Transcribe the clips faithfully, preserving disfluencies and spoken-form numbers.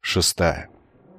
Шестая.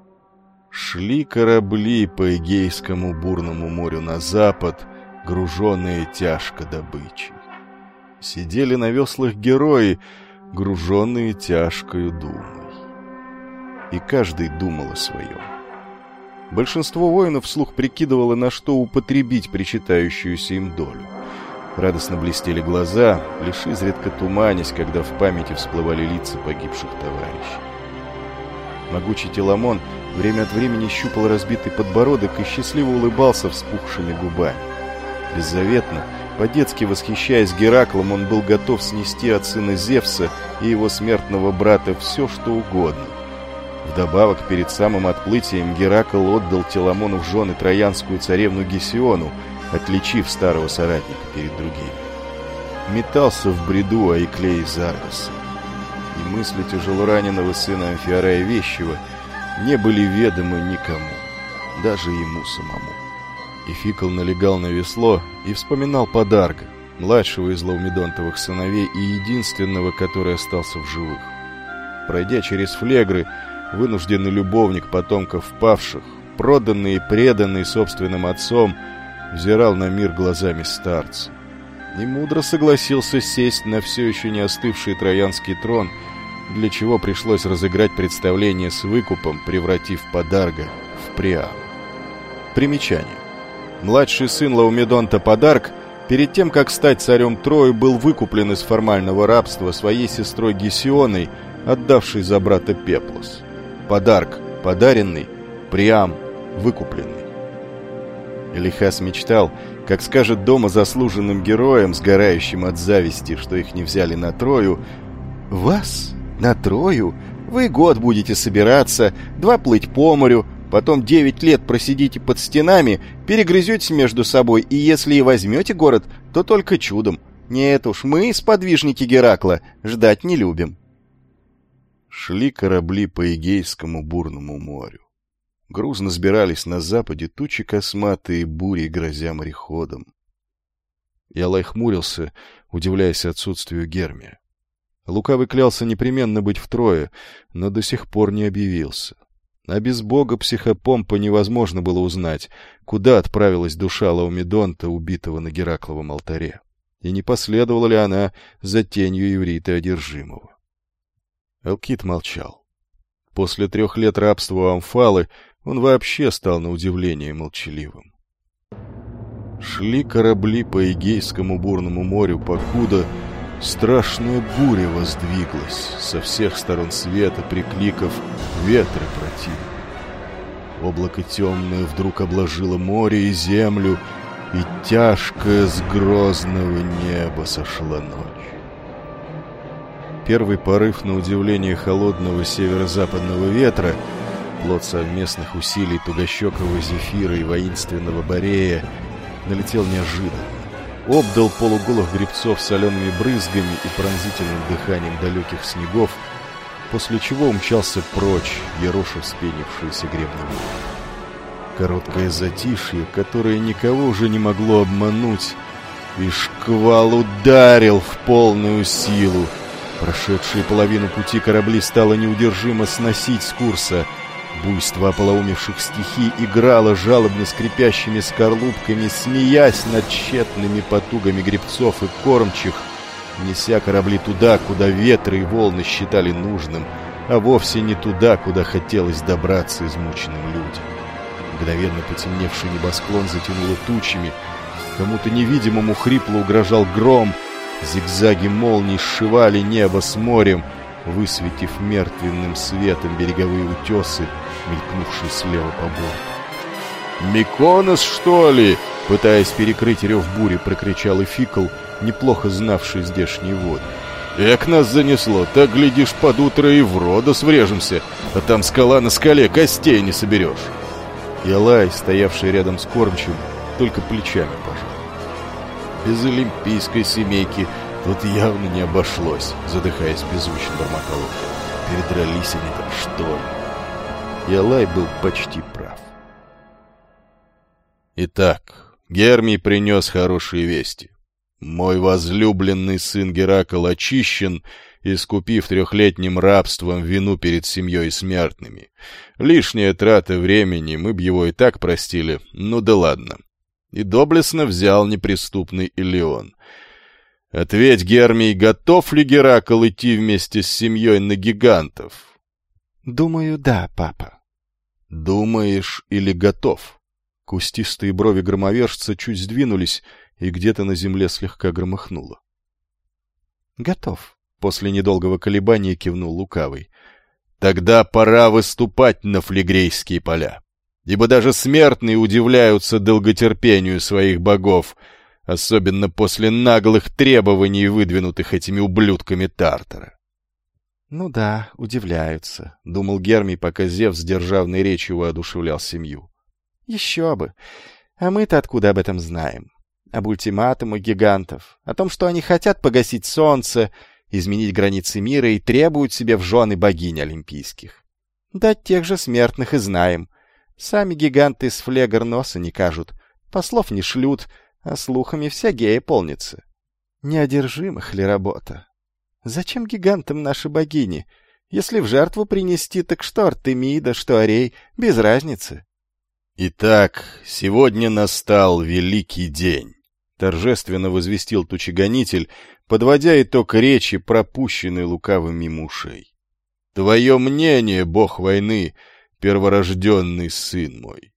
Шли корабли по Эгейскому бурному морю на запад, груженные тяжко добычей. Сидели на веслах герои, груженные тяжкою думой. И каждый думал о своем. Большинство воинов вслух прикидывало, на что употребить причитающуюся им долю. Радостно блестели глаза, лишь изредка туманясь, когда в памяти всплывали лица погибших товарищей. Могучий Теламон время от времени щупал разбитый подбородок и счастливо улыбался вспухшими губами. Беззаветно, по-детски восхищаясь Гераклом, он был готов снести от сына Зевса и его смертного брата все, что угодно. Вдобавок, перед самым отплытием Геракл отдал Теламону в жены троянскую царевну Гесиону, отличив старого соратника перед другими. Метался в бреду Аиклей из Аргоса. И мысли тяжелораненого сына Амфиарая Вещего не были ведомы никому, даже ему самому. Ификл налегал на весло и вспоминал Подарга, младшего из Лаумедонтовых сыновей и единственного, который остался в живых. Пройдя через флегры, вынужденный любовник потомков павших, проданный и преданный собственным отцом, взирал на мир глазами старца. И мудро согласился сесть на все еще не остывший троянский трон, для чего пришлось разыграть представление с выкупом, превратив Подарга в Приама. Примечание. Младший сын Лаумедонта Подарг, перед тем, как стать царем Трои, был выкуплен из формального рабства своей сестрой Гесионой, отдавшей за брата Пеплос. Подарг – подаренный, Приам – выкупленный. Элихас мечтал, как скажет дома заслуженным героям, сгорающим от зависти, что их не взяли на Трою: «Вас на Трою? Вы год будете собираться, два плыть по морю, потом девять лет просидите под стенами, перегрызетесь между собой, и если и возьмете город, то только чудом. Нет уж, мы, сподвижники Геракла, ждать не любим». Шли корабли по Эгейскому бурному морю. Грузно сбирались на западе тучи косматые, бури грозя мореходом. Ялай хмурился, удивляясь отсутствию Гермия. Лукавый клялся непременно быть втрое, но до сих пор не объявился. А без бога Психопомпа невозможно было узнать, куда отправилась душа Лаумедонта, убитого на Геракловом алтаре, и не последовала ли она за тенью Еврита одержимого. Элкит молчал. После трех лет рабства у Амфалы он вообще стал на удивление молчаливым. Шли корабли по Эгейскому бурному морю, покуда страшная буря воздвиглась со всех сторон света, прикликав ветры противные. Облако темное вдруг обложило море и землю, и тяжкая с грозного неба сошла ночь. Первый порыв, на удивление холодного северо-западного ветра, плод совместных усилий тугощекого Зефира и воинственного Борея, налетел неожиданно, обдал полуголых гребцов солеными брызгами и пронзительным дыханием далеких снегов, после чего умчался прочь, ероша вспенившиеся гребни моря. Короткое затишье, которое никого уже не могло обмануть, и шквал ударил в полную силу. Прошедшие половину пути корабли стало неудержимо сносить с курса. Буйство ополоумевших стихий играло жалобно скрипящими скорлупками, смеясь над тщетными потугами гребцов и кормчих, неся корабли туда, куда ветры и волны считали нужным, а вовсе не туда, куда хотелось добраться измученным людям. Мгновенно потемневший небосклон затянуло тучами, кому-то невидимому хрипло угрожал гром, зигзаги молний сшивали небо с морем, высветив мертвенным светом береговые утесы, мелькнувшие слева по борту. «Миконос, что ли?» — пытаясь перекрыть рев бури, прокричал Ификл, неплохо знавший здешние воды. «Эк, нас занесло, так, глядишь, под утро и в Родос врежемся, а там скала на скале, костей не соберешь». Ялай, стоявший рядом с кормчим, только плечами пожал. «Без олимпийской семейки тут явно не обошлось», — задыхаясь беззвучно бормотал он. «Передрались они там, что ли?» Ялай был почти прав. Итак, Гермий принес хорошие вести. Мой возлюбленный сын Геракл очищен искупив трехлетним рабством вину перед семьей смертными. Лишняя трата времени, мы б его и так простили, ну да ладно. И доблестно взял неприступный Илеон. Ответь, Гермий, готов ли Геракл идти вместе с семьей на гигантов? Думаю, да, папа. Думаешь или готов? Кустистые брови громовержца чуть сдвинулись, и где-то на земле слегка громыхнуло. Готов. После недолгого колебания кивнул Лукавый. Тогда пора выступать на флегрейские поля. Ибо даже смертные удивляются долготерпению своих богов, особенно после наглых требований, выдвинутых этими ублюдками Тартара. — Ну да, удивляются, — думал Гермий, пока Зевс, сдержавной речью, воодушевлял семью. — Еще бы! А мы-то откуда об этом знаем? Об ультиматумах гигантов, о том, что они хотят погасить солнце, изменить границы мира и требуют себе в жены богинь олимпийских. Да тех же смертных и знаем. Сами гиганты с флегр носа не кажут, послов не шлют, а слухами вся гея полнится. Неодержимых ли работа? Зачем гигантам наши богини? Если в жертву принести, так что Артемида, что Арей, без разницы. Итак, сегодня настал великий день, торжественно возвестил тучегонитель, подводя итог речи, пропущенной лукавым мимо ушей. Твое мнение, бог войны, перворожденный сын мой.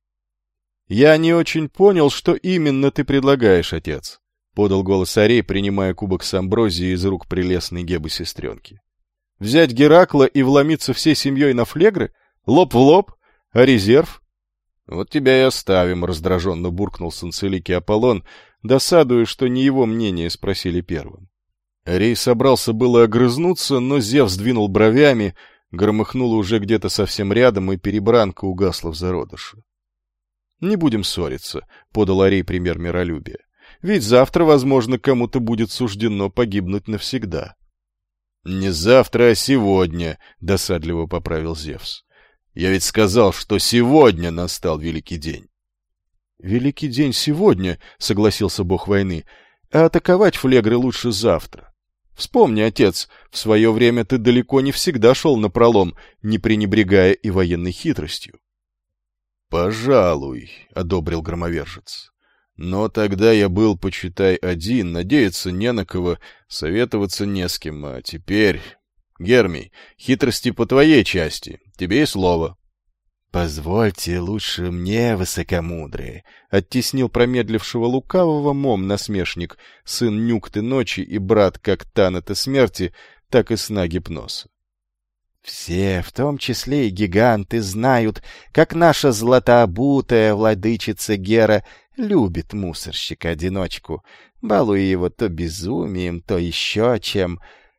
Я не очень понял, что именно ты предлагаешь, отец, подал голос Арей, принимая кубок с амброзией из рук прелестной Гебы-сестренки. Взять Геракла и вломиться всей семьей на флегры? Лоб в лоб? А резерв? Вот тебя и оставим, раздраженно буркнул санцеликий Аполлон, досадуя, что не его мнение спросили первым. Арей собрался было огрызнуться, но Зевс сдвинул бровями, громыхнуло уже где-то совсем рядом, и перебранка угасла в зародыше. «Не будем ссориться», — подал Арей пример миролюбия. «Ведь завтра, возможно, кому-то будет суждено погибнуть навсегда». «Не завтра, а сегодня», — досадливо поправил Зевс. «Я ведь сказал, что сегодня настал великий день». «Великий день сегодня», — согласился бог войны, — «а атаковать флегры лучше завтра. Вспомни, отец, в свое время ты далеко не всегда шел напролом, не пренебрегая и военной хитростью». «Пожалуй», — одобрил громовержец. «Но тогда я был, почитай, один, надеяться не на кого, советоваться не с кем, а теперь... Гермий, хитрости по твоей части, тебе и слово». «Позвольте лучше мне, высокомудрые», — оттеснил промедлившего лукавого мом-насмешник, сын Нюкты ночи и брат как Таната смерти, так и сна Гипноса. «Все, в том числе и гиганты, знают, как наша златообутая владычица Гера любит мусорщика-одиночку, балуя его то безумием, то еще чем.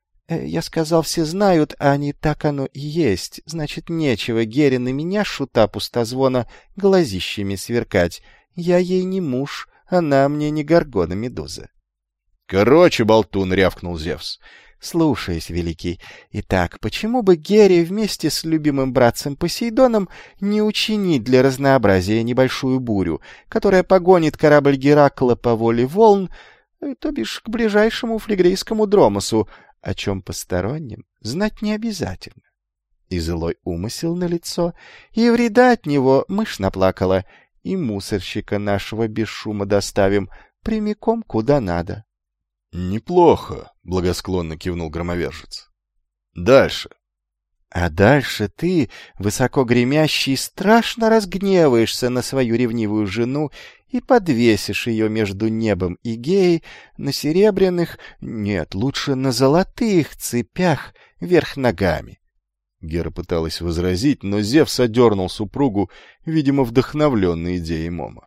Я сказал, все знают, а не так оно и есть. Значит, нечего Гере на меня, шута пустозвона, глазищами сверкать. Я ей не муж, она мне не Горгона-медуза». «Короче, болтун», — рявкнул Зевс. «Слушаюсь, великий. Итак, почему бы Гере вместе с любимым братцем Посейдоном не учинить для разнообразия небольшую бурю, которая погонит корабль Геракла по воле волн, то бишь к ближайшему флегрейскому Дромосу, о чем посторонним знать не обязательно? И злой умысел на лицо, и вреда от него мышь наплакала, и мусорщика нашего без шума доставим прямиком куда надо». «Неплохо», — благосклонно кивнул громовержец. «Дальше». «А дальше ты, высоко гремящий, страшно разгневаешься на свою ревнивую жену и подвесишь ее между небом и геей на серебряных, нет, лучше на золотых цепях вверх ногами». Гера пыталась возразить, но Зевс одернул супругу, видимо, вдохновленной идеей Мома.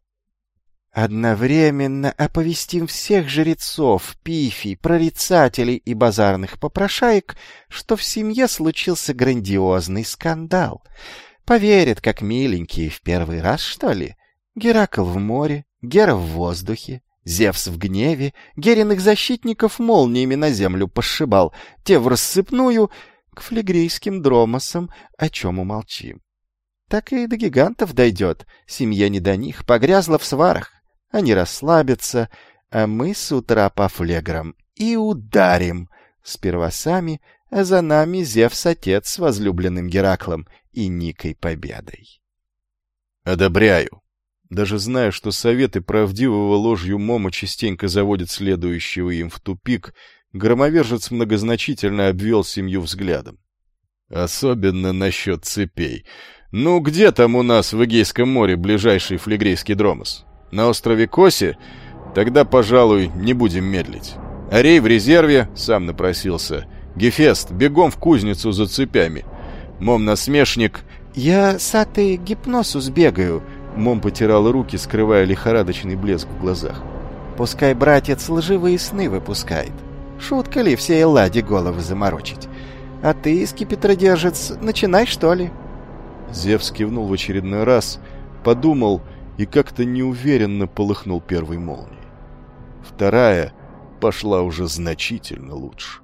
«Одновременно оповестим всех жрецов, пифий, прорицателей и базарных попрошаек, что в семье случился грандиозный скандал. Поверят, как миленькие, в первый раз, что ли? Геракл в море, Гера в воздухе, Зевс в гневе, Гериных защитников молниями на землю пошибал, те в рассыпную, к флегрейским Дромосам, о чем умолчим. Так и до гигантов дойдет, семья не до них, погрязла в сварах. Они расслабятся, а мы с утра по флеграм и ударим, сперва сами, а за нами Зевс-отец с возлюбленным Гераклом и Никой Победой. Одобряю. Даже зная, что советы правдивого ложью Мома частенько заводят следующего им в тупик, громовержец многозначительно обвел семью взглядом. Особенно насчет цепей. Ну, где там у нас в Эгейском море ближайший флегрейский дромос? На острове Косе? Тогда, пожалуй, не будем медлить. Арей в резерве, сам напросился. Гефест, бегом в кузницу за цепями. Мом-насмешник... «Я с Атой гипнозу сбегаю», — Мом потирал руки, скрывая лихорадочный блеск в глазах. «Пускай братец лживые сны выпускает. Шутка ли всей Элладе головы заморочить? А ты, скипетродержец, начинай, что ли?» Зевс кивнул в очередной раз, подумал и как-то неуверенно полыхнул первой молнией. Вторая пошла уже значительно лучше.